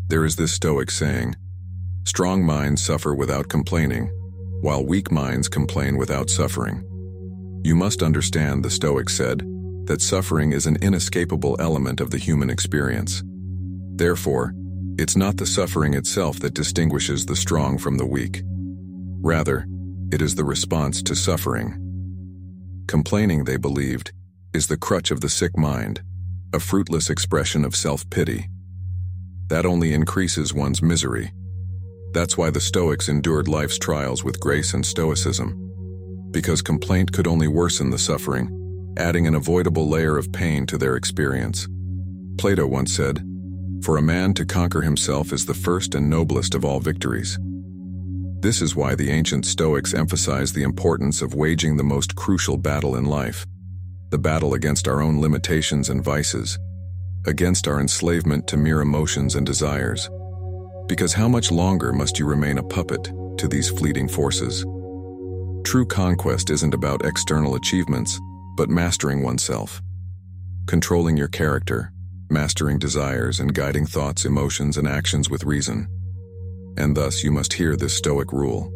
There is this Stoic saying, "Strong minds suffer without complaining, while weak minds complain without suffering." You must understand, the Stoic said, that suffering is an inescapable element of the human experience. Therefore, it's not the suffering itself that distinguishes the strong from the weak. Rather, it is the response to suffering. Complaining, they believed, is the crutch of the sick mind, a fruitless expression of self-pity. That only increases one's misery. That's why the Stoics endured life's trials with grace and stoicism, because complaint could only worsen the suffering, adding an avoidable layer of pain to their experience. Plato once said, "For a man to conquer himself is the first and noblest of all victories." This is why the ancient Stoics emphasized the importance of waging the most crucial battle in life, the battle against our own limitations and vices, against our enslavement to mere emotions and desires. Because how much longer must you remain a puppet to these fleeting forces? True conquest isn't about external achievements, but mastering oneself. Controlling your character, mastering desires, and guiding thoughts, emotions, and actions with reason. And thus you must hear this Stoic rule.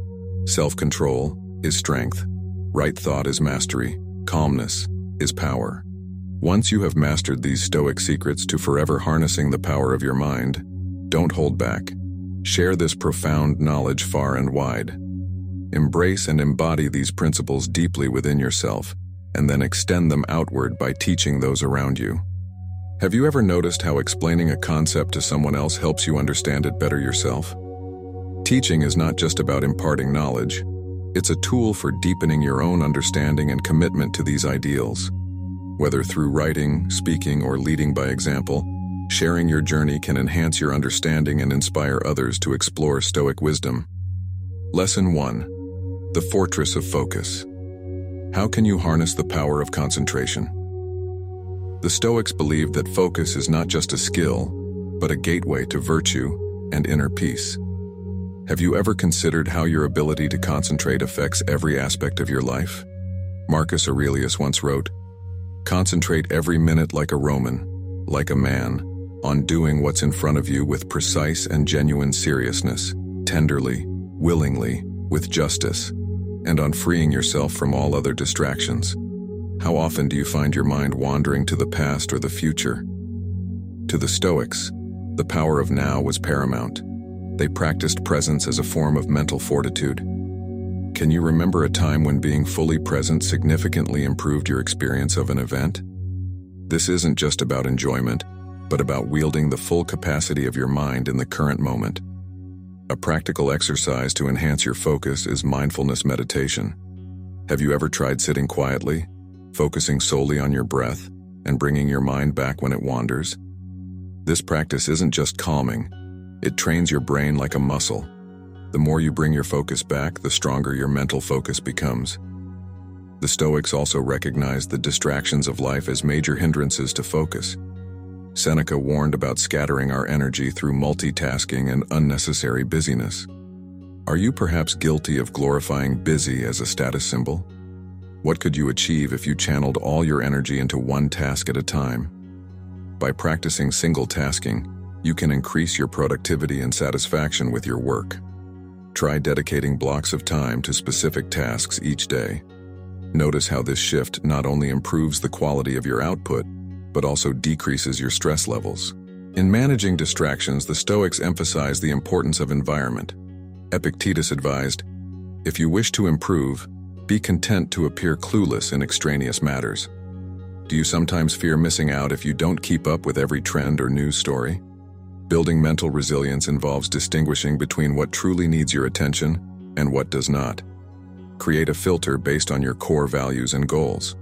Self-control is strength. Right thought is mastery. Calmness is power. Once you have mastered these Stoic secrets to forever harnessing the power of your mind, don't hold back. Share this profound knowledge far and wide. Embrace and embody these principles deeply within yourself, and then extend them outward by teaching those around you. Have you ever noticed how explaining a concept to someone else helps you understand it better yourself? Teaching is not just about imparting knowledge. It's a tool for deepening your own understanding and commitment to these ideals. Whether through writing, speaking, or leading by example, sharing your journey can enhance your understanding and inspire others to explore Stoic wisdom. Lesson 1. The Fortress of Focus. How can you harness the power of concentration? The Stoics believed that focus is not just a skill, but a gateway to virtue and inner peace. Have you ever considered how your ability to concentrate affects every aspect of your life? Marcus Aurelius once wrote, "Concentrate every minute like a Roman, like a man, on doing what's in front of you with precise and genuine seriousness, tenderly, willingly, with justice, and on freeing yourself from all other distractions." How often do you find your mind wandering to the past or the future? To the Stoics, the power of now was paramount. They practiced presence as a form of mental fortitude. Can you remember a time when being fully present significantly improved your experience of an event? This isn't just about enjoyment, but about wielding the full capacity of your mind in the current moment. A practical exercise to enhance your focus is mindfulness meditation. Have you ever tried sitting quietly, focusing solely on your breath, and bringing your mind back when it wanders? This practice isn't just calming, it trains your brain like a muscle. The more you bring your focus back, the stronger your mental focus becomes. The Stoics also recognized the distractions of life as major hindrances to focus. Seneca warned about scattering our energy through multitasking and unnecessary busyness. Are you perhaps guilty of glorifying busy as a status symbol? What could you achieve if you channeled all your energy into one task at a time? By practicing single tasking, you can increase your productivity and satisfaction with your work. Try dedicating blocks of time to specific tasks each day. Notice how this shift not only improves the quality of your output, but also decreases your stress levels. In managing distractions, the Stoics emphasize the importance of environment. Epictetus advised, "If you wish to improve, be content to appear clueless in extraneous matters." Do you sometimes fear missing out if you don't keep up with every trend or news story? Building mental resilience involves distinguishing between what truly needs your attention and what does not. Create a filter based on your core values and goals.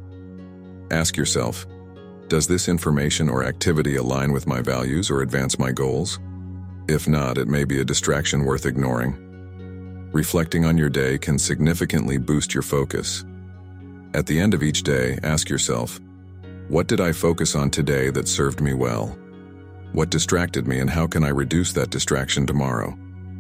Ask yourself, does this information or activity align with my values or advance my goals? If not, it may be a distraction worth ignoring. Reflecting on your day can significantly boost your focus. At the end of each day, ask yourself, what did I focus on today that served me well? What distracted me, and how can I reduce that distraction tomorrow?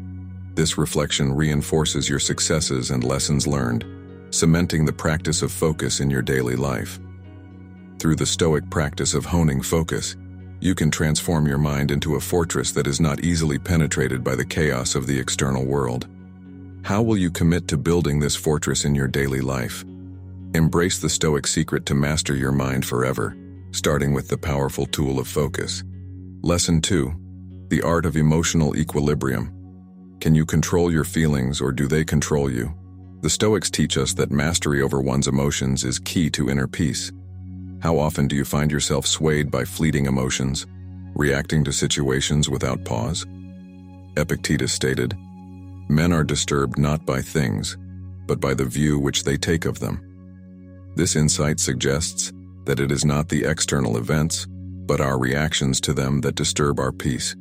This reflection reinforces your successes and lessons learned, cementing the practice of focus in your daily life. Through the Stoic practice of honing focus, You can transform your mind into a fortress that is not easily penetrated by the chaos of the external world. How will you commit to building this fortress in your daily life? Embrace the Stoic secret to master your mind forever, starting with the powerful tool of focus. Lesson 2. The art of emotional equilibrium. Can you control your feelings, or do they control you? The Stoics teach us that mastery over one's emotions is key to inner peace. How often do you find yourself swayed by fleeting emotions, reacting to situations without pause? Epictetus stated, "Men are disturbed not by things, but by the view which they take of them." This insight suggests that it is not the external events, but our reactions to them that disturb our peace.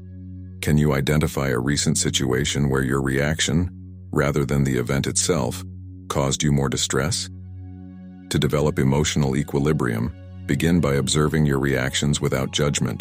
Can you identify a recent situation where your reaction, rather than the event itself, caused you more distress? To develop emotional equilibrium, begin by observing your reactions without judgment.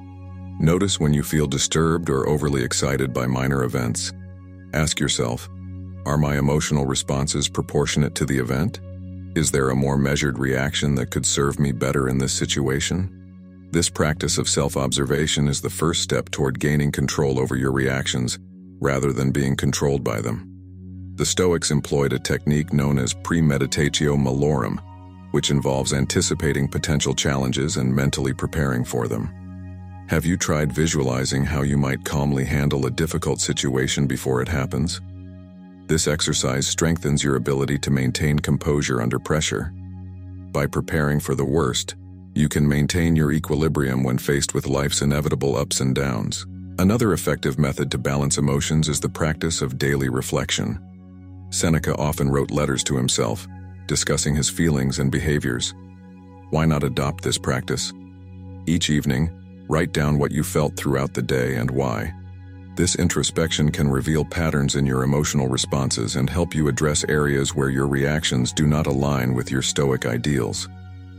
Notice when you feel disturbed or overly excited by minor events. Ask yourself, are my emotional responses proportionate to the event? Is there a more measured reaction that could serve me better in this situation? This practice of self-observation is the first step toward gaining control over your reactions, rather than being controlled by them. The Stoics employed a technique known as premeditatio malorum, which involves anticipating potential challenges and mentally preparing for them. Have you tried visualizing how you might calmly handle a difficult situation before it happens? This exercise strengthens your ability to maintain composure under pressure. By preparing for the worst, you can maintain your equilibrium when faced with life's inevitable ups and downs. Another effective method to balance emotions is the practice of daily reflection. Seneca often wrote letters to himself, discussing his feelings and behaviors. Why not adopt this practice? Each evening, write down what you felt throughout the day and why. This introspection can reveal patterns in your emotional responses and help you address areas where your reactions do not align with your Stoic ideals.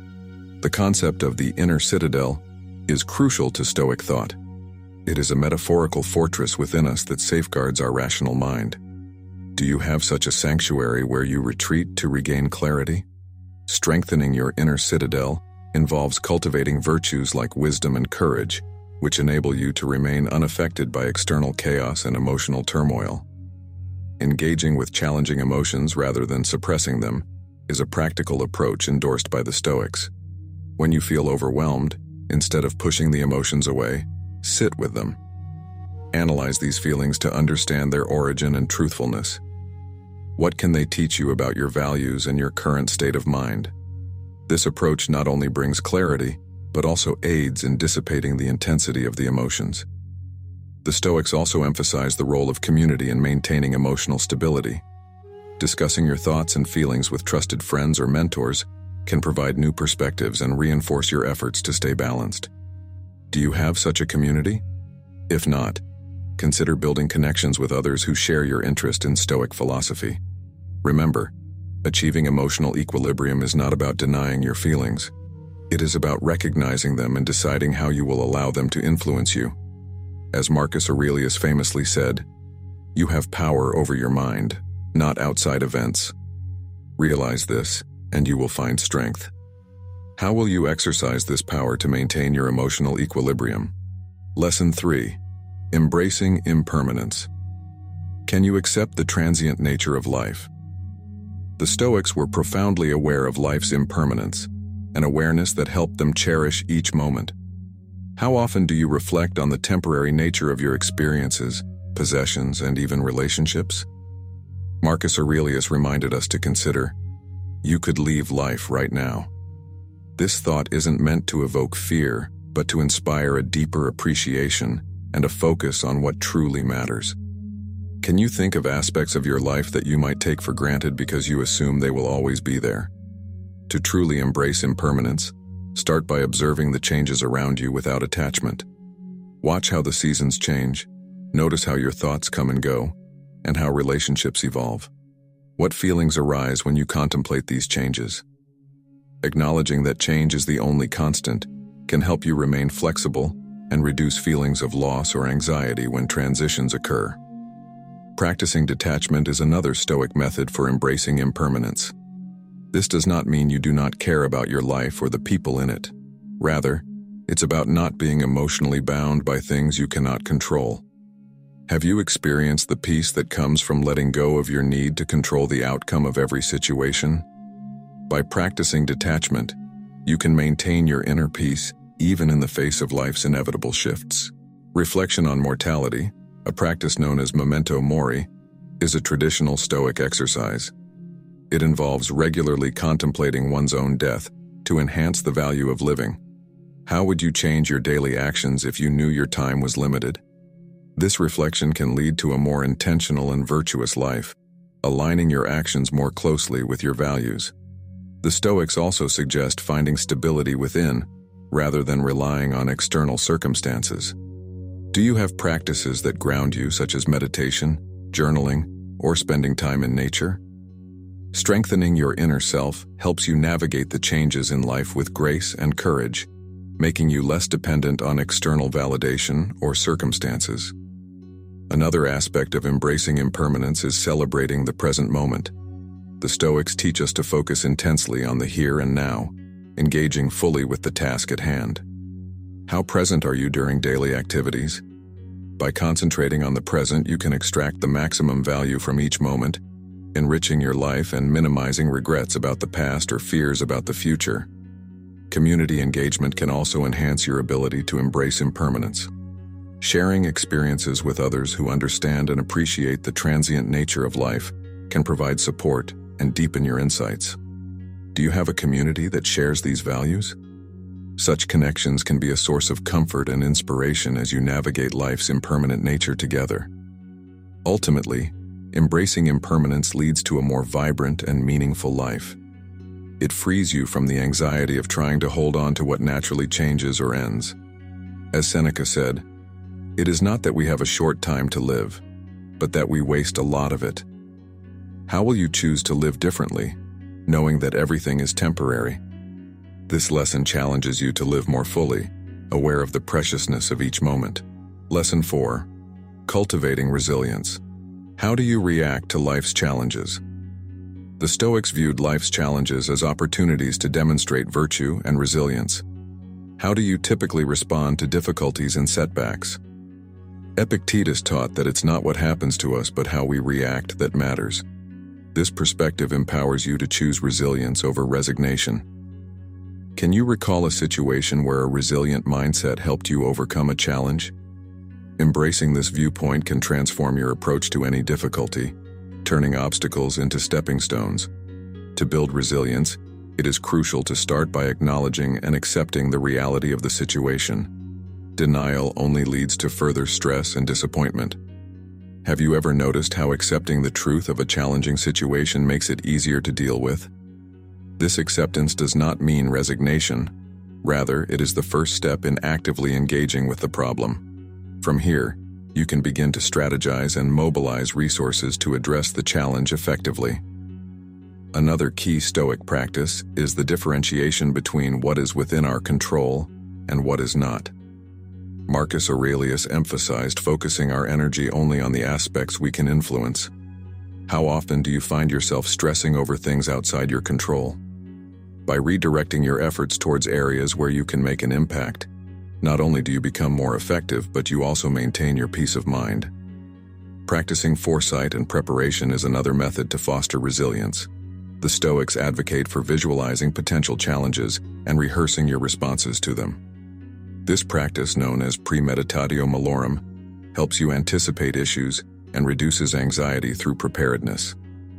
The concept of the inner citadel is crucial to Stoic thought. It is a metaphorical fortress within us that safeguards our rational mind. Do you have such a sanctuary where you retreat to regain clarity? Strengthening your inner citadel involves cultivating virtues like wisdom and courage, which enable you to remain unaffected by external chaos and emotional turmoil. Engaging with challenging emotions rather than suppressing them is a practical approach endorsed by the Stoics. When you feel overwhelmed, instead of pushing the emotions away, sit with them. Analyze these feelings to understand their origin and truthfulness. What can they teach you about your values and your current state of mind? This approach not only brings clarity, but also aids in dissipating the intensity of the emotions. The Stoics also emphasize the role of community in maintaining emotional stability. Discussing your thoughts and feelings with trusted friends or mentors can provide new perspectives and reinforce your efforts to stay balanced. Do you have such a community? If not, consider building connections with others who share your interest in Stoic philosophy. Remember, achieving emotional equilibrium is not about denying your feelings. It is about recognizing them and deciding how you will allow them to influence you. As Marcus Aurelius famously said, "You have power over your mind, not outside events." Realize this, and you will find strength. How will you exercise this power to maintain your emotional equilibrium? Lesson 3. Embracing impermanence. Can you accept the transient nature of life? The Stoics were profoundly aware of life's impermanence, an awareness that helped them cherish each moment. How often do you reflect on the temporary nature of your experiences, possessions, and even relationships? Marcus Aurelius reminded us to consider, you could leave life right now. This thought isn't meant to evoke fear, but to inspire a deeper appreciation and a focus on what truly matters. Can you think of aspects of your life that you might take for granted because you assume they will always be there? To truly embrace impermanence, start by observing the changes around you without attachment. Watch how the seasons change, notice how your thoughts come and go, and how relationships evolve. What feelings arise when you contemplate these changes? Acknowledging that change is the only constant can help you remain flexible and reduce feelings of loss or anxiety when transitions occur. Practicing detachment is another Stoic method for embracing impermanence. This does not mean you do not care about your life or the people in it. Rather, It's about not being emotionally bound by things you cannot control. Have you experienced the peace that comes from letting go of your need to control the outcome of every situation? By practicing detachment, you can maintain your inner peace even in the face of life's inevitable shifts. Reflection on mortality, a practice known as memento mori, is a traditional Stoic exercise. It involves regularly contemplating one's own death to enhance the value of living. How would you change your daily actions if you knew your time was limited? This reflection can lead to a more intentional and virtuous life, aligning your actions more closely with your values. The Stoics also suggest finding stability within, rather than relying on external circumstances. Do you have practices that ground you, such as meditation, journaling, or spending time in nature? Strengthening your inner self helps you navigate the changes in life with grace and courage, making you less dependent on external validation or circumstances. Another aspect of embracing impermanence is celebrating the present moment. The Stoics teach us to focus intensely on the here and now, engaging fully with the task at hand. How present are you during daily activities? By concentrating on the present, you can extract the maximum value from each moment, enriching your life and minimizing regrets about the past or fears about the future. Community engagement can also enhance your ability to embrace impermanence. Sharing experiences with others who understand and appreciate the transient nature of life can provide support and deepen your insights. Do you have a community that shares these values? Such connections can be a source of comfort and inspiration as you navigate life's impermanent nature together. Ultimately, embracing impermanence leads to a more vibrant and meaningful life. It frees you from the anxiety of trying to hold on to what naturally changes or ends. As Seneca said, "It is not that we have a short time to live, but that we waste a lot of it." How will you choose to live differently, knowing that everything is temporary? This lesson challenges you to live more fully, aware of the preciousness of each moment. Lesson 4. Cultivating resilience. How do you react to life's challenges? The Stoics viewed life's challenges as opportunities to demonstrate virtue and resilience. How do you typically respond to difficulties and setbacks? Epictetus taught that it's not what happens to us but how we react that matters. This perspective empowers you to choose resilience over resignation. Can you recall a situation where a resilient mindset helped you overcome a challenge? Embracing this viewpoint can transform your approach to any difficulty, turning obstacles into stepping stones. To build resilience, it is crucial to start by acknowledging and accepting the reality of the situation. Denial only leads to further stress and disappointment. Have you ever noticed how accepting the truth of a challenging situation makes it easier to deal with? This acceptance does not mean resignation. Rather, it is the first step in actively engaging with the problem. From here, you can begin to strategize and mobilize resources to address the challenge effectively. Another key Stoic practice is the differentiation between what is within our control and what is not. Marcus Aurelius emphasized focusing our energy only on the aspects we can influence. How often do you find yourself stressing over things outside your control? By redirecting your efforts towards areas where you can make an impact, not only do you become more effective, but you also maintain your peace of mind. Practicing foresight and preparation is another method to foster resilience. The Stoics advocate for visualizing potential challenges and rehearsing your responses to them. This practice, known as premeditatio malorum, helps you anticipate issues and reduces anxiety through preparedness.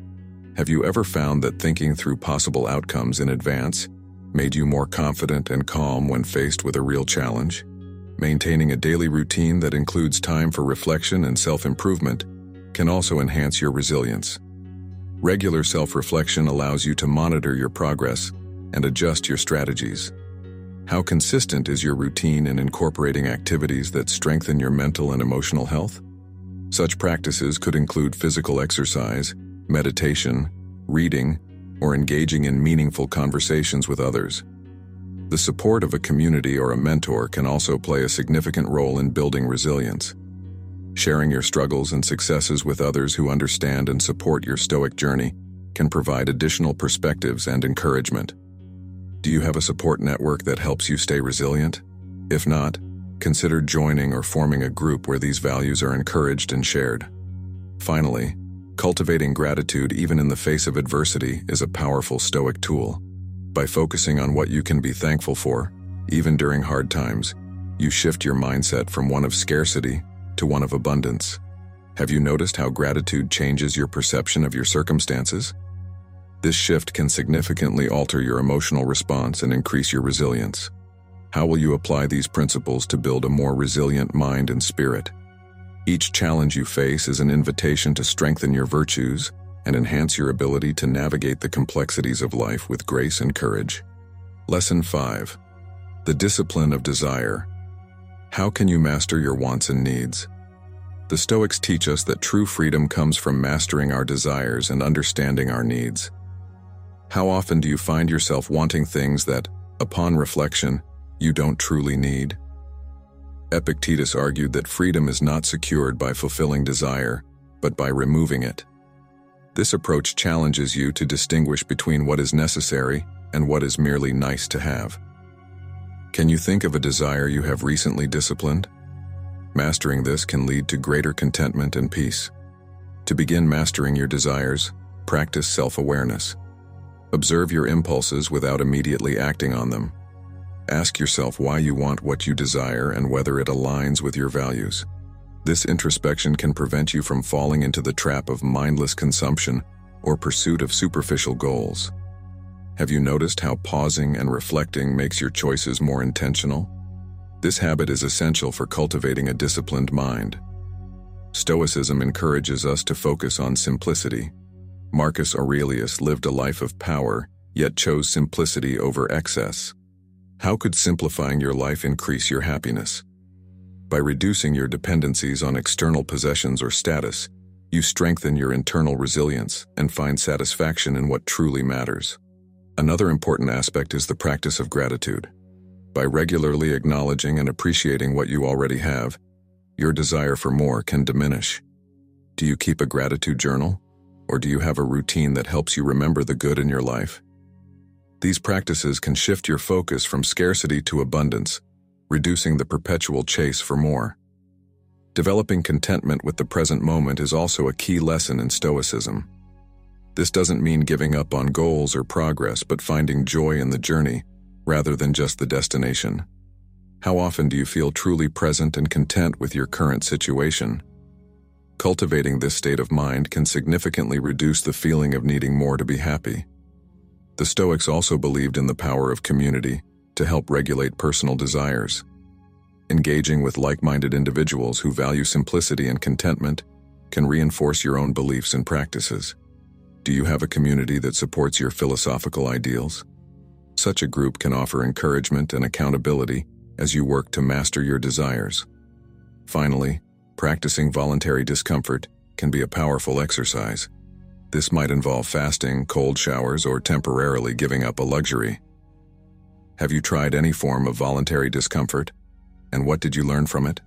Have you ever found that thinking through possible outcomes in advance made you more confident and calm when faced with a real challenge? Maintaining a daily routine that includes time for reflection and self-improvement can also enhance your resilience. Regular self-reflection allows you to monitor your progress and adjust your strategies. How consistent is your routine in incorporating activities that strengthen your mental and emotional health? Such practices could include physical exercise, meditation, reading, or engaging in meaningful conversations with others. The support of a community or a mentor can also play a significant role in building resilience. Sharing your struggles and successes with others who understand and support your Stoic journey can provide additional perspectives and encouragement. Do you have a support network that helps you stay resilient? If not, consider joining or forming a group where these values are encouraged and shared. Finally, cultivating gratitude even in the face of adversity is a powerful Stoic tool. By focusing on what you can be thankful for, even during hard times, you shift your mindset from one of scarcity to one of abundance. Have you noticed how gratitude changes your perception of your circumstances? This shift can significantly alter your emotional response and increase your resilience. How will you apply these principles to build a more resilient mind and spirit? Each challenge you face is an invitation to strengthen your virtues and enhance your ability to navigate the complexities of life with grace and courage. Lesson 5. The discipline of desire. How can you master your wants and needs? The Stoics teach us that true freedom comes from mastering our desires and understanding our needs. How often do you find yourself wanting things that, upon reflection, you don't truly need? Epictetus argued that freedom is not secured by fulfilling desire, but by removing it. This approach challenges you to distinguish between what is necessary and what is merely nice to have. Can you think of a desire you have recently disciplined? Mastering this can lead to greater contentment and peace. To begin mastering your desires, practice self-awareness. Observe your impulses without immediately acting on them. Ask yourself why you want what you desire and whether it aligns with your values. This introspection can prevent you from falling into the trap of mindless consumption or pursuit of superficial goals. Have you noticed how pausing and reflecting makes your choices more intentional? This habit is essential for cultivating a disciplined mind. Stoicism encourages us to focus on simplicity. Marcus Aurelius lived a life of power, yet chose simplicity over excess. How could simplifying your life increase your happiness? By reducing your dependencies on external possessions or status, you strengthen your internal resilience and find satisfaction in what truly matters. Another important aspect is the practice of gratitude. By regularly acknowledging and appreciating what you already have, your desire for more can diminish. Do you keep a gratitude journal? Or do you have a routine that helps you remember the good in your life? These practices can shift your focus from scarcity to abundance, reducing the perpetual chase for more. Developing contentment with the present moment is also a key lesson in Stoicism. This doesn't mean giving up on goals or progress, but finding joy in the journey rather than just the destination. How often do you feel truly present and content with your current situation? Cultivating this state of mind can significantly reduce the feeling of needing more to be happy. The Stoics also believed in the power of community to help regulate personal desires. Engaging with like-minded individuals who value simplicity and contentment can reinforce your own beliefs and practices. Do you have a community that supports your philosophical ideals? Such a group can offer encouragement and accountability as you work to master your desires. Finally, practicing voluntary discomfort can be a powerful exercise. This might involve fasting, cold showers, or temporarily giving up a luxury. Have you tried any form of voluntary discomfort? And what did you learn from it?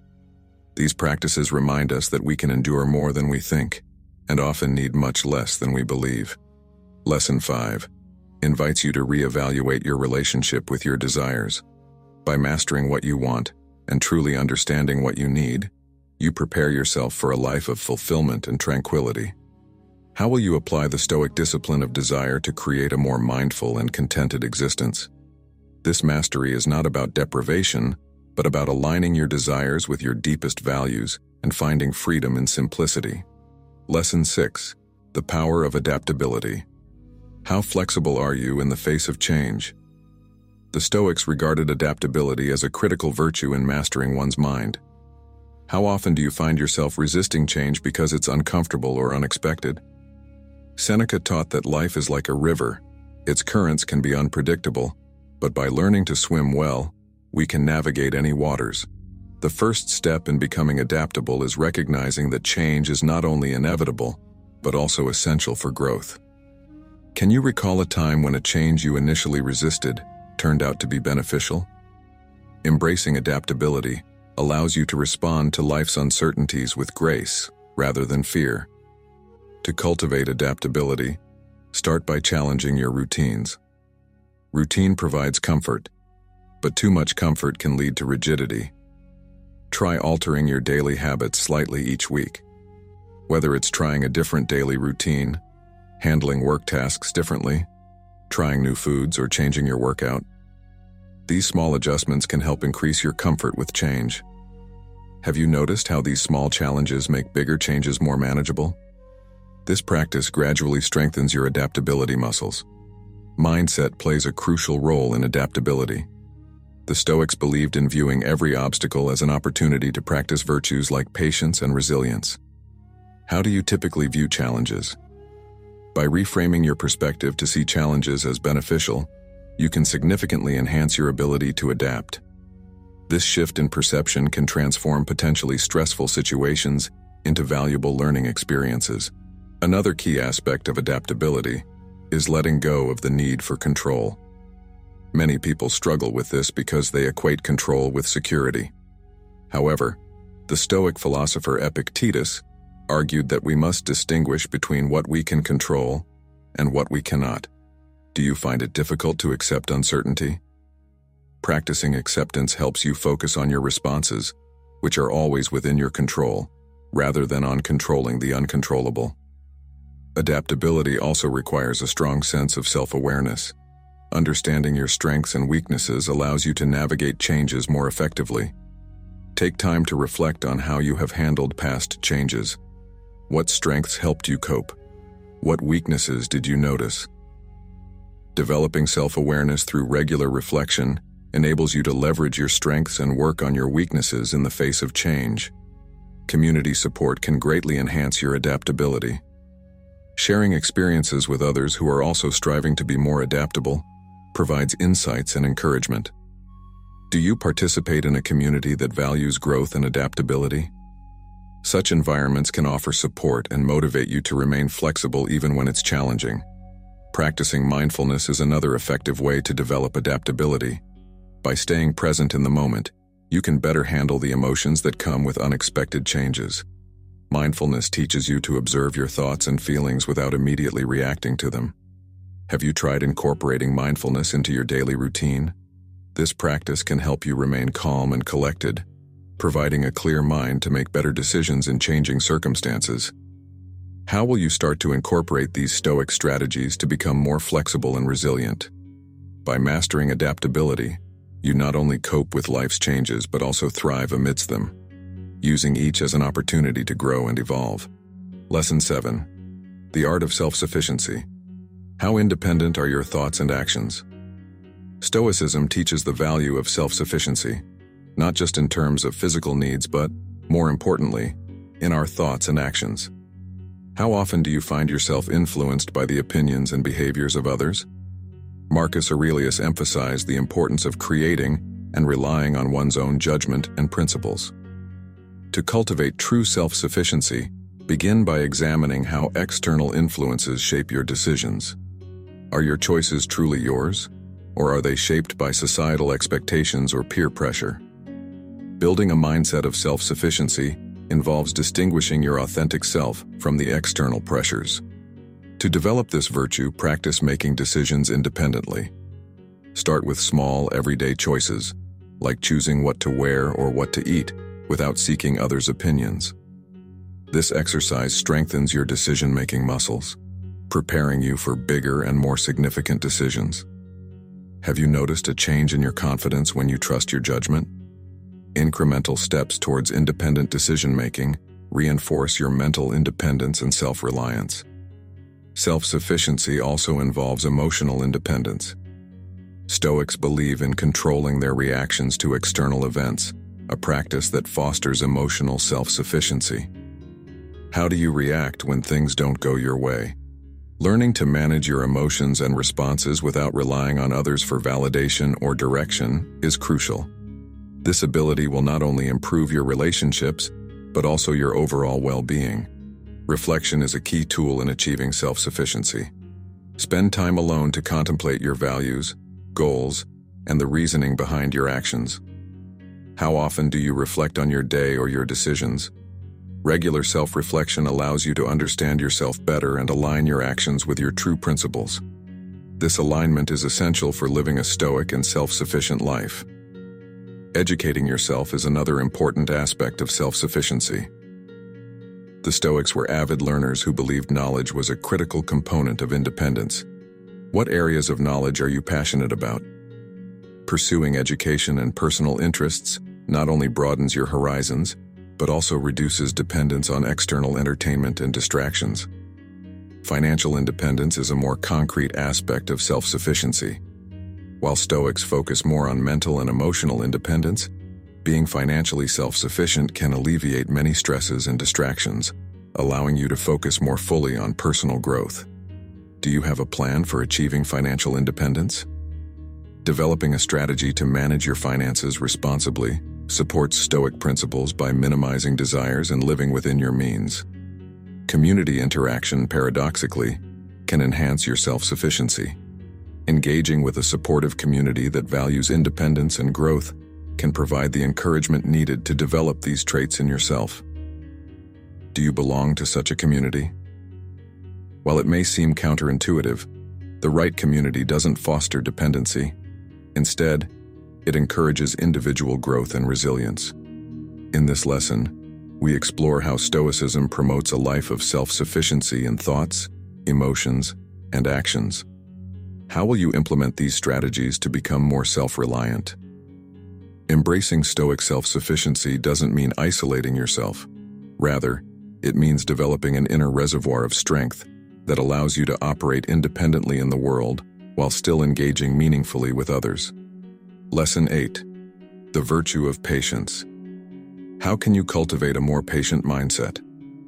These practices remind us that we can endure more than we think, and often need much less than we believe. Lesson 5 invites you to reevaluate your relationship with your desires. By mastering what you want and truly understanding what you need, you prepare yourself for a life of fulfillment and tranquility. How will you apply the Stoic discipline of desire to create a more mindful and contented existence? This mastery is not about deprivation, but about aligning your desires with your deepest values and finding freedom in simplicity. Lesson 6. The power of adaptability. How flexible are you in the face of change? The Stoics regarded adaptability as a critical virtue in mastering one's mind. How often do you find yourself resisting change because it's uncomfortable or unexpected? Seneca taught that life is like a river. Its currents can be unpredictable, but by learning to swim well, we can navigate any waters. The first step in becoming adaptable is recognizing that change is not only inevitable, but also essential for growth. Can you recall a time when a change you initially resisted turned out to be beneficial? Embracing adaptability allows you to respond to life's uncertainties with grace rather than fear. To cultivate adaptability, start by challenging your routines. Routine provides comfort. but too much comfort can lead to rigidity. Try altering your daily habits slightly each week. Whether it's trying a different daily routine, handling work tasks differently, trying new foods, or changing your workout, these small adjustments can help increase your comfort with change. Have you noticed how these small challenges make bigger changes more manageable? This practice gradually strengthens your adaptability muscles. Mindset plays a crucial role in adaptability. The Stoics believed in viewing every obstacle as an opportunity to practice virtues like patience and resilience. How do you typically view challenges? By reframing your perspective to see challenges as beneficial, you can significantly enhance your ability to adapt. This shift in perception can transform potentially stressful situations into valuable learning experiences. Another key aspect of adaptability is letting go of the need for control. Many people struggle with this because they equate control with security. However, the Stoic philosopher Epictetus argued that we must distinguish between what we can control and what we cannot. Do you find it difficult to accept uncertainty? Practicing acceptance helps you focus on your responses, which are always within your control, rather than on controlling the uncontrollable. Adaptability also requires a strong sense of self-awareness. Understanding your strengths and weaknesses allows you to navigate changes more effectively. Take time to reflect on how you have handled past changes. What strengths helped you cope? What weaknesses did you notice? Developing self-awareness through regular reflection enables you to leverage your strengths and work on your weaknesses in the face of change. Community support can greatly enhance your adaptability. Sharing experiences with others who are also striving to be more adaptable provides insights and encouragement. Do you participate in a community that values growth and adaptability? Such environments can offer support and motivate you to remain flexible even when it's challenging. Practicing mindfulness is another effective way to develop adaptability. By staying present in the moment, you can better handle the emotions that come with unexpected changes. Mindfulness teaches you to observe your thoughts and feelings without immediately reacting to them. Have you tried incorporating mindfulness into your daily routine? This practice can help you remain calm and collected, providing a clear mind to make better decisions in changing circumstances. How will you start to incorporate these Stoic strategies to become more flexible and resilient? By mastering adaptability, you not only cope with life's changes but also thrive amidst them, using each as an opportunity to grow and evolve. Lesson 7. The Art of Self-Sufficiency. How independent are your thoughts and actions? Stoicism teaches the value of self-sufficiency, not just in terms of physical needs, but, more importantly, in our thoughts and actions. How often do you find yourself influenced by the opinions and behaviors of others? Marcus Aurelius emphasized the importance of creating and relying on one's own judgment and principles. To cultivate true self-sufficiency, begin by examining how external influences shape your decisions. Are your choices truly yours, or are they shaped by societal expectations or peer pressure? Building a mindset of self-sufficiency involves distinguishing your authentic self from the external pressures. To develop this virtue, practice making decisions independently. Start with small, everyday choices, like choosing what to wear or what to eat, without seeking others' opinions. This exercise strengthens your decision-making muscles, preparing you for bigger and more significant decisions. Have you noticed a change in your confidence when you trust your judgment? Incremental steps towards independent decision-making reinforce your mental independence and self-reliance. Self-sufficiency also involves emotional independence. Stoics believe in controlling their reactions to external events, a practice that fosters emotional self-sufficiency. How do you react when things don't go your way? Learning to manage your emotions and responses without relying on others for validation or direction is crucial. This ability will not only improve your relationships, but also your overall well-being. Reflection is a key tool in achieving self-sufficiency. Spend time alone to contemplate your values, goals, and the reasoning behind your actions. How often do you reflect on your day or your decisions? Regular self-reflection allows you to understand yourself better and align your actions with your true principles. This alignment is essential for living a stoic and self-sufficient life. Educating yourself is another important aspect of self-sufficiency. The Stoics were avid learners who believed knowledge was a critical component of independence. What areas of knowledge are you passionate about? Pursuing education and personal interests not only broadens your horizons, but also reduces dependence on external entertainment and distractions. Financial independence is a more concrete aspect of self-sufficiency. While Stoics focus more on mental and emotional independence, being financially self-sufficient can alleviate many stresses and distractions, allowing you to focus more fully on personal growth. Do you have a plan for achieving financial independence? Developing a strategy to manage your finances responsibly supports Stoic principles by minimizing desires and living within your means. Community interaction, paradoxically, can enhance your self-sufficiency. Engaging with a supportive community that values independence and growth can provide the encouragement needed to develop these traits in yourself. Do you belong to such a community? While it may seem counterintuitive, the right community doesn't foster dependency. Instead, it encourages individual growth and resilience. In this lesson, we explore how Stoicism promotes a life of self-sufficiency in thoughts, emotions, and actions. How will you implement these strategies to become more self-reliant? Embracing Stoic self-sufficiency doesn't mean isolating yourself. Rather, it means developing an inner reservoir of strength that allows you to operate independently in the world while still engaging meaningfully with others. Lesson 8. The virtue of patience. How can you cultivate a more patient mindset?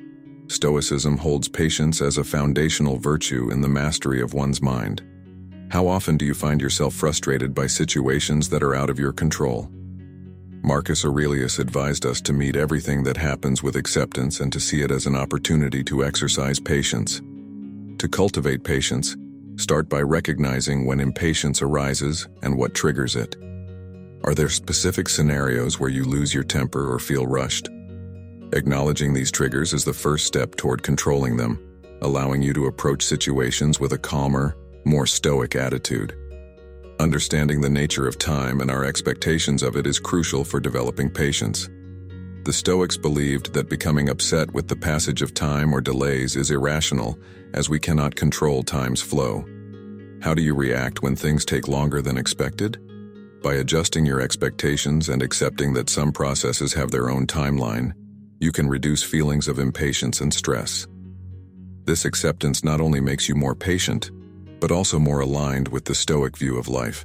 Stoicism holds patience as a foundational virtue in the mastery of one's mind. How often do you find yourself frustrated by situations that are out of your control? Marcus Aurelius advised us to meet everything that happens with acceptance and to see it as an opportunity to exercise patience. To cultivate patience, start by recognizing when impatience arises and what triggers it. Are there specific scenarios where you lose your temper or feel rushed? Acknowledging these triggers is the first step toward controlling them, allowing you to approach situations with a calmer, more stoic attitude. Understanding the nature of time and our expectations of it is crucial for developing patience. The Stoics believed that becoming upset with the passage of time or delays is irrational, as we cannot control time's flow. How do you react when things take longer than expected? By adjusting your expectations and accepting that some processes have their own timeline, you can reduce feelings of impatience and stress. This acceptance not only makes you more patient, but also more aligned with the Stoic view of life.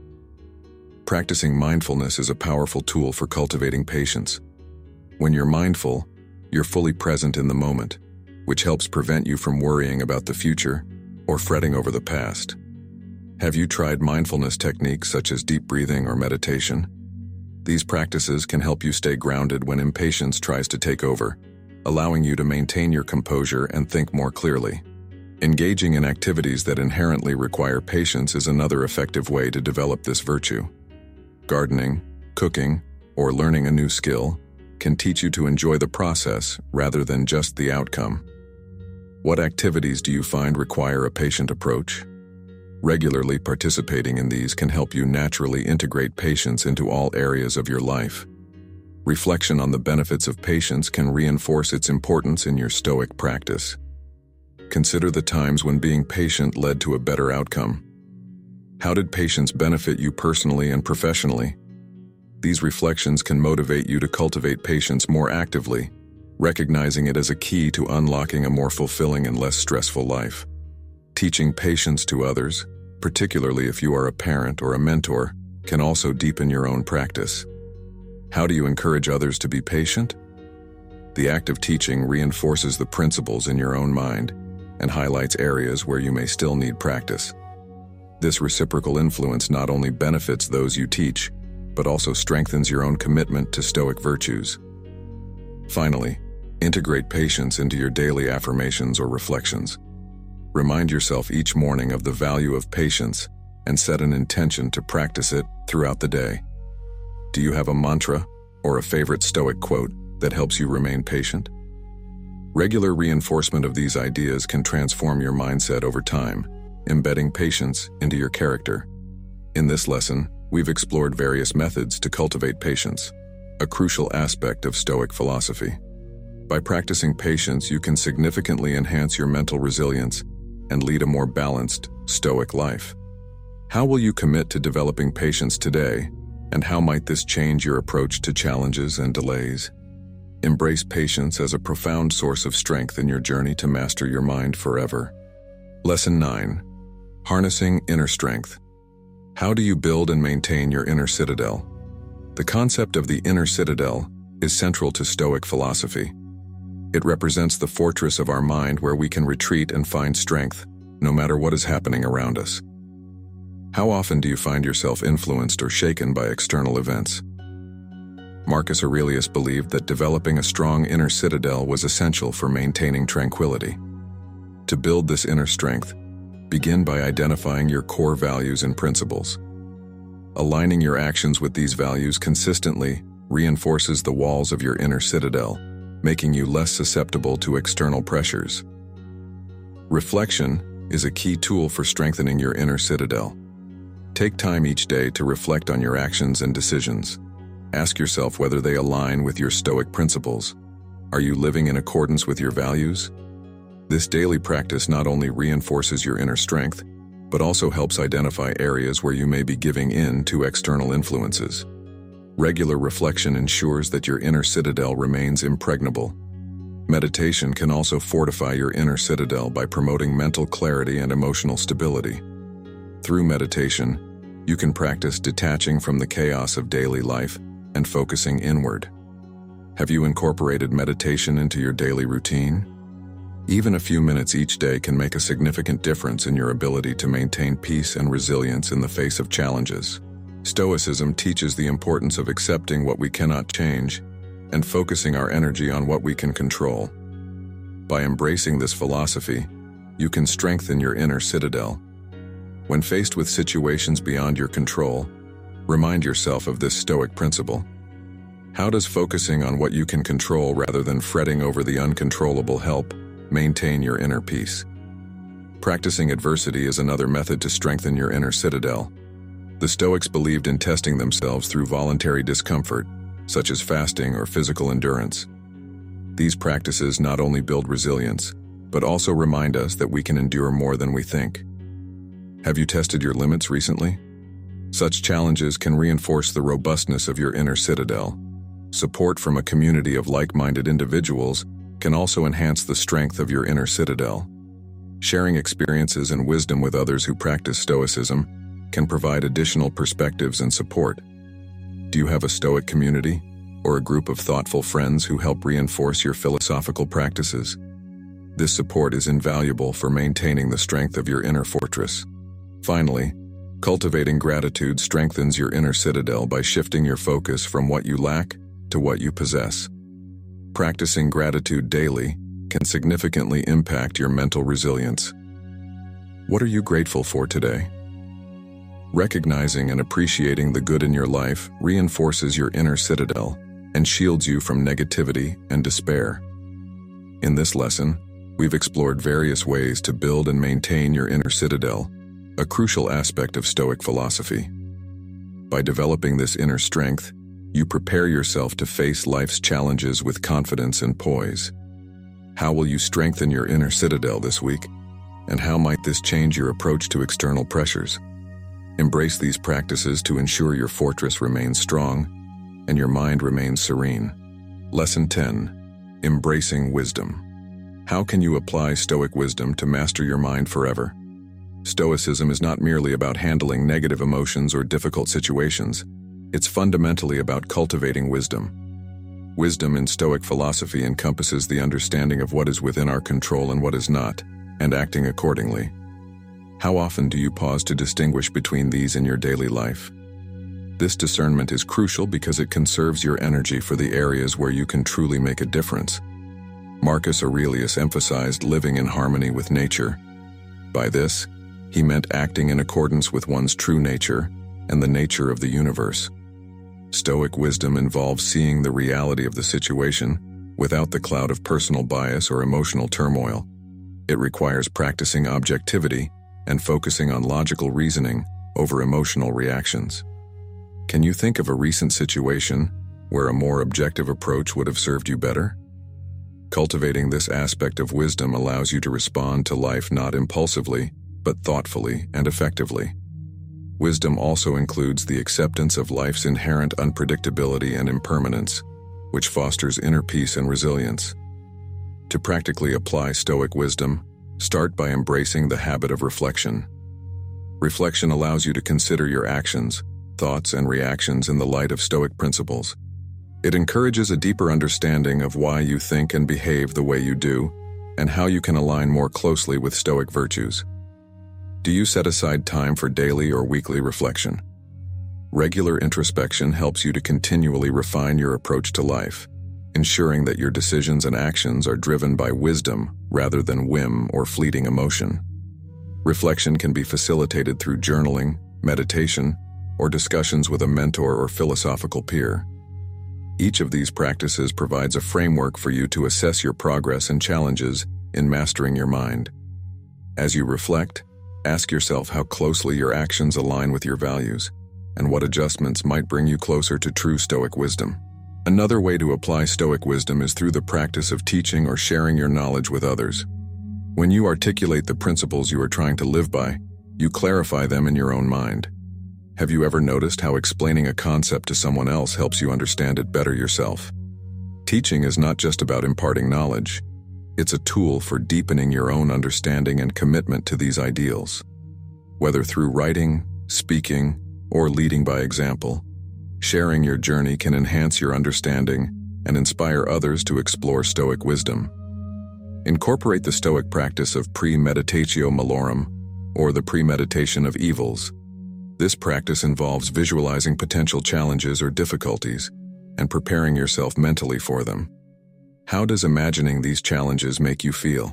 Practicing mindfulness is a powerful tool for cultivating patience. When you're mindful, you're fully present in the moment, which helps prevent you from worrying about the future or fretting over the past. Have you tried mindfulness techniques such as deep breathing or meditation? These practices can help you stay grounded when impatience tries to take over, allowing you to maintain your composure and think more clearly. Engaging in activities that inherently require patience is another effective way to develop this virtue. Gardening, cooking, or learning a new skill can teach you to enjoy the process rather than just the outcome. What activities do you find require a patient approach? Regularly participating in these can help you naturally integrate patience into all areas of your life. Reflection on the benefits of patience can reinforce its importance in your Stoic practice. Consider the times when being patient led to a better outcome. How did patience benefit you personally and professionally? These reflections can motivate you to cultivate patience more actively, recognizing it as a key to unlocking a more fulfilling and less stressful life. Teaching patience to others, particularly if you are a parent or a mentor, can also deepen your own practice. How do you encourage others to be patient? The act of teaching reinforces the principles in your own mind and highlights areas where you may still need practice. This reciprocal influence not only benefits those you teach, but also strengthens your own commitment to Stoic virtues. Finally, integrate patience into your daily affirmations or reflections. Remind yourself each morning of the value of patience and set an intention to practice it throughout the day. Do you have a mantra or a favorite Stoic quote that helps you remain patient? Regular reinforcement of these ideas can transform your mindset over time, embedding patience into your character. In this lesson, we've explored various methods to cultivate patience, a crucial aspect of Stoic philosophy. By practicing patience, you can significantly enhance your mental resilience and lead a more balanced, Stoic life. How will you commit to developing patience today, and how might this change your approach to challenges and delays? Embrace patience as a profound source of strength in your journey to master your mind forever. Lesson 9. Harnessing Inner Strength. How do you build and maintain your inner citadel? The concept of the inner citadel is central to Stoic philosophy. It represents the fortress of our mind where we can retreat and find strength, no matter what is happening around us. How often do you find yourself influenced or shaken by external events? Marcus Aurelius believed that developing a strong inner citadel was essential for maintaining tranquility. To build this inner strength, begin by identifying your core values and principles. Aligning your actions with these values consistently reinforces the walls of your inner citadel, making you less susceptible to external pressures. Reflection is a key tool for strengthening your inner citadel. Take time each day to reflect on your actions and decisions. Ask yourself whether they align with your Stoic principles. Are you living in accordance with your values? This daily practice not only reinforces your inner strength, but also helps identify areas where you may be giving in to external influences. Regular reflection ensures that your inner citadel remains impregnable. Meditation can also fortify your inner citadel by promoting mental clarity and emotional stability. Through meditation, you can practice detaching from the chaos of daily life and focusing inward. Have you incorporated meditation into your daily routine? Even a few minutes each day can make a significant difference in your ability to maintain peace and resilience in the face of challenges. Stoicism teaches the importance of accepting what we cannot change and focusing our energy on what we can control. By embracing this philosophy, you can strengthen your inner citadel. When faced with situations beyond your control, remind yourself of this Stoic principle. How does focusing on what you can control rather than fretting over the uncontrollable help maintain your inner peace? Practicing adversity is another method to strengthen your inner citadel. The Stoics believed in testing themselves through voluntary discomfort, such as fasting or physical endurance. These practices not only build resilience, but also remind us that we can endure more than we think. Have you tested your limits recently? Such challenges can reinforce the robustness of your inner citadel. Support from a community of like-minded individuals can also enhance the strength of your inner citadel. Sharing experiences and wisdom with others who practice Stoicism can provide additional perspectives and support. Do you have a Stoic community or a group of thoughtful friends who help reinforce your philosophical practices? This support is invaluable for maintaining the strength of your inner fortress. Finally, cultivating gratitude strengthens your inner citadel by shifting your focus from what you lack to what you possess. Practicing gratitude daily can significantly impact your mental resilience. What are you grateful for today? Recognizing and appreciating the good in your life reinforces your inner citadel and shields you from negativity and despair. In this lesson, we've explored various ways to build and maintain your inner citadel, a crucial aspect of Stoic philosophy. By developing this inner strength, you prepare yourself to face life's challenges with confidence and poise. How will you strengthen your inner citadel this week? And how might this change your approach to external pressures? Embrace these practices to ensure your fortress remains strong and your mind remains serene. Lesson 10. Embracing Wisdom. How can you apply Stoic wisdom to master your mind forever? Stoicism is not merely about handling negative emotions or difficult situations. It's fundamentally about cultivating wisdom. Wisdom in Stoic philosophy encompasses the understanding of what is within our control and what is not, and acting accordingly. How often do you pause to distinguish between these in your daily life? This discernment is crucial because it conserves your energy for the areas where you can truly make a difference. Marcus Aurelius emphasized living in harmony with nature. By this, he meant acting in accordance with one's true nature and the nature of the universe. Stoic wisdom involves seeing the reality of the situation without the cloud of personal bias or emotional turmoil. It requires practicing objectivity and focusing on logical reasoning over emotional reactions. Can you think of a recent situation where a more objective approach would have served you better? Cultivating this aspect of wisdom allows you to respond to life not impulsively, but thoughtfully and effectively. Wisdom also includes the acceptance of life's inherent unpredictability and impermanence, which fosters inner peace and resilience. To practically apply Stoic wisdom, start by embracing the habit of reflection. Reflection allows you to consider your actions, thoughts, and reactions in the light of Stoic principles. It encourages a deeper understanding of why you think and behave the way you do, and how you can align more closely with Stoic virtues. Do you set aside time for daily or weekly reflection? Regular introspection helps you to continually refine your approach to life, ensuring that your decisions and actions are driven by wisdom rather than whim or fleeting emotion. Reflection can be facilitated through journaling, meditation, or discussions with a mentor or philosophical peer. Each of these practices provides a framework for you to assess your progress and challenges in mastering your mind. As you reflect, ask yourself how closely your actions align with your values, and what adjustments might bring you closer to true Stoic wisdom. Another way to apply Stoic wisdom is through the practice of teaching or sharing your knowledge with others. When you articulate the principles you are trying to live by, you clarify them in your own mind. Have you ever noticed how explaining a concept to someone else helps you understand it better yourself? Teaching is not just about imparting knowledge. It's a tool for deepening your own understanding and commitment to these ideals. Whether through writing, speaking, or leading by example, sharing your journey can enhance your understanding and inspire others to explore Stoic wisdom. Incorporate the Stoic practice of premeditatio malorum, or the premeditation of evils. This practice involves visualizing potential challenges or difficulties and preparing yourself mentally for them. How does imagining these challenges make you feel?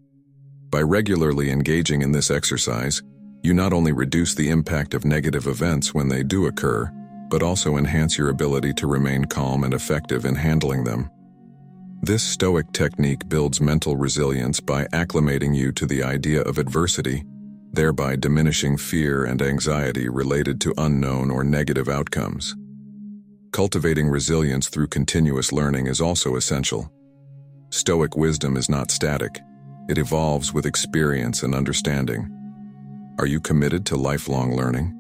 By regularly engaging in this exercise, you not only reduce the impact of negative events when they do occur, but also enhance your ability to remain calm and effective in handling them. This Stoic technique builds mental resilience by acclimating you to the idea of adversity, thereby diminishing fear and anxiety related to unknown or negative outcomes. Cultivating resilience through continuous learning is also essential. Stoic wisdom is not static. It evolves with experience and understanding. Are you committed to lifelong learning?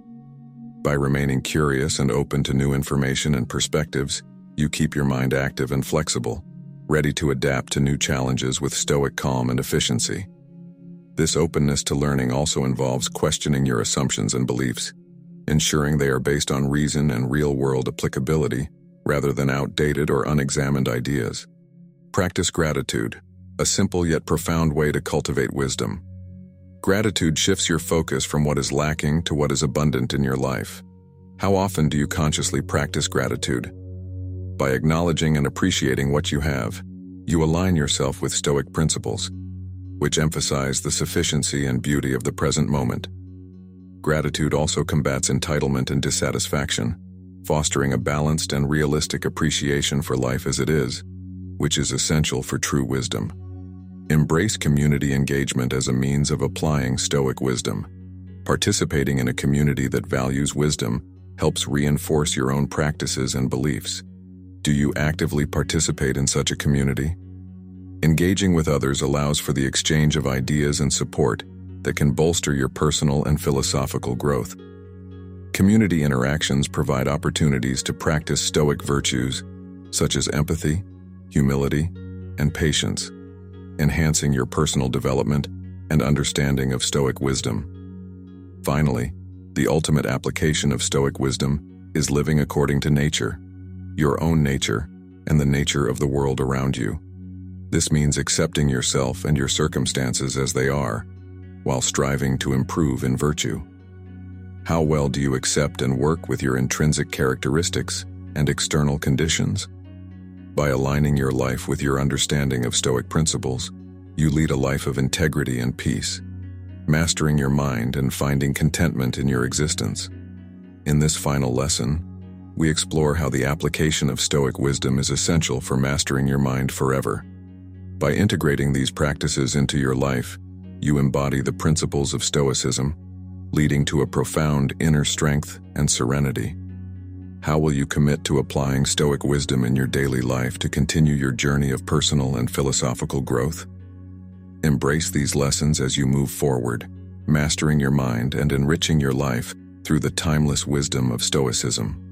By remaining curious and open to new information and perspectives, you keep your mind active and flexible, ready to adapt to new challenges with Stoic calm and efficiency. This openness to learning also involves questioning your assumptions and beliefs, ensuring they are based on reason and real-world applicability rather than outdated or unexamined ideas. Practice gratitude, a simple yet profound way to cultivate wisdom. Gratitude shifts your focus from what is lacking to what is abundant in your life. How often do you consciously practice gratitude? By acknowledging and appreciating what you have, you align yourself with Stoic principles, which emphasize the sufficiency and beauty of the present moment. Gratitude also combats entitlement and dissatisfaction, fostering a balanced and realistic appreciation for life as it is, which is essential for true wisdom. Embrace community engagement as a means of applying Stoic wisdom. Participating in a community that values wisdom helps reinforce your own practices and beliefs. Do you actively participate in such a community? Engaging with others allows for the exchange of ideas and support that can bolster your personal and philosophical growth. Community interactions provide opportunities to practice Stoic virtues such as empathy, humility, and patience, enhancing your personal development and understanding of Stoic wisdom. Finally, the ultimate application of Stoic wisdom is living according to nature, your own nature, and the nature of the world around you. This means accepting yourself and your circumstances as they are, while striving to improve in virtue. How well do you accept and work with your intrinsic characteristics and external conditions? By aligning your life with your understanding of Stoic principles, you lead a life of integrity and peace, mastering your mind and finding contentment in your existence. In this final lesson, we explore how the application of Stoic wisdom is essential for mastering your mind forever. By integrating these practices into your life, you embody the principles of Stoicism, leading to a profound inner strength and serenity. How will you commit to applying Stoic wisdom in your daily life to continue your journey of personal and philosophical growth? Embrace these lessons as you move forward, mastering your mind and enriching your life through the timeless wisdom of Stoicism.